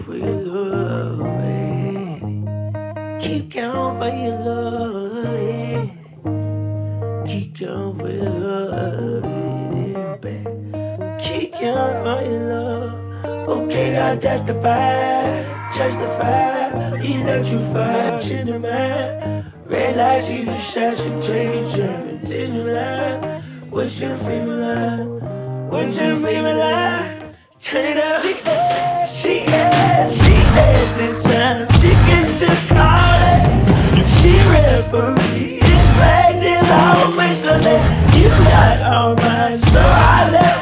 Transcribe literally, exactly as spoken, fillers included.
for your love, baby. Keep count for your love, baby. Keep count for your love, baby. Keep count for your love. Okay, I testify, justify, electrify, change the mind. Red lights, either shots, you train, you German, in the line. What's your favorite line? What's your favorite line? Turn it up. She, she has, she had the time. She gets to call it. She referee. It's flagged in all my so that you got all mine. So I let